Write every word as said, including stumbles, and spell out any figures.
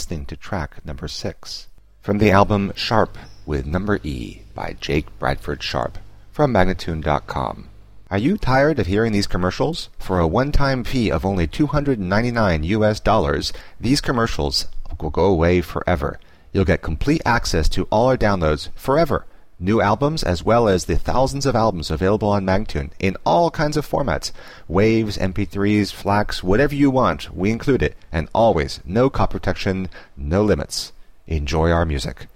listening to track number six from the album Sharp with Number E by Jake Bradford Sharp from Magnatune dot com. Are you tired of hearing these commercials? For a one-time fee of only two hundred ninety-nine U S dollars, these commercials will go away forever. You'll get complete access to all our downloads forever. New albums as well as the thousands of albums available on Magnatune in all kinds of formats. Waves, M P threes, FLACs, whatever you want, we include it. And always, no copy protection, no limits. Enjoy our music.